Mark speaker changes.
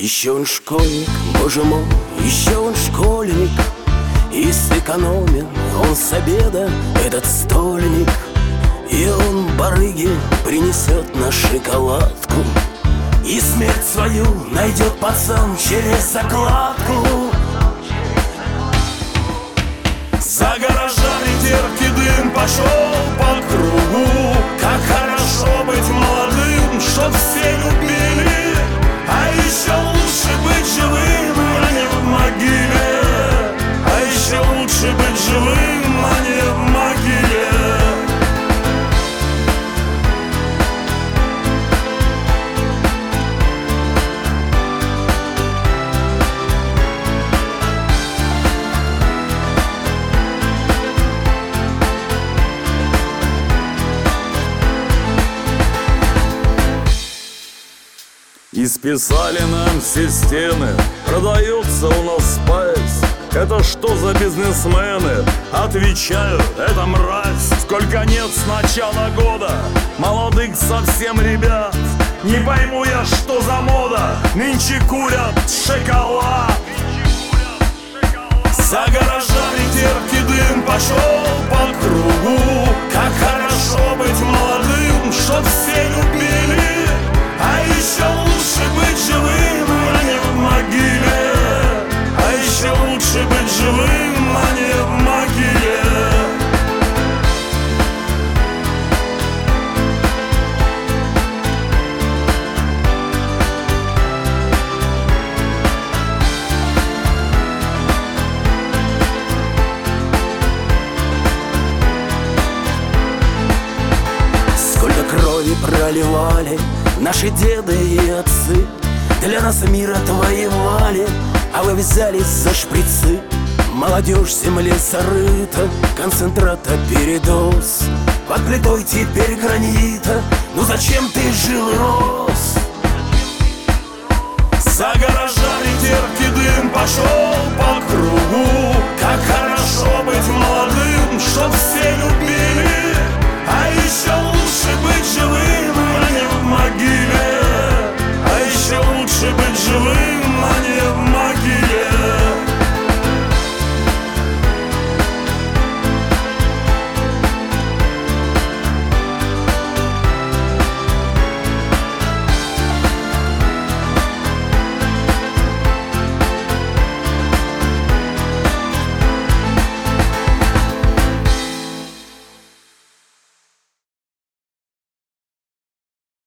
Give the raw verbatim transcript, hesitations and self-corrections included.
Speaker 1: Еще он школьник, боже мой, еще он школьник. И сэкономил он с обеда этот стольник. И он барыге принесет на шоколадку, и смерть свою найдет пацан через закладку. За гаражами терпкий дым пошел по кругу. Как хорошо быть молодым, чтоб все любили. А еще лучше быть живым, а не в могиле. А еще лучше быть живым, а не в могиле.
Speaker 2: И списали нам все стены, продается у нас спайс. Это что за бизнесмены? Отвечаю, это мразь. Сколько нет с начала года молодых совсем ребят. Не пойму я, что за мода, нынче курят шоколад.
Speaker 1: За гаражами терпкий дым пошел по кругу. Как хорошо быть молодым, чтоб все любили. А еще лучше быть живым, а не в могиле. А еще лучше быть живым, а не в могиле. Сколько крови проливали наши деды и отцы, для нас мир отвоевали, а вы взялись за шприцы. Молодежь в земле зарыта, концентрата передоз. Под плитой теперь гранита, ну зачем ты жил и рос? За гаражами терпкий дым пошел по кругу. Как хорошо быть молодым, чтоб все любили.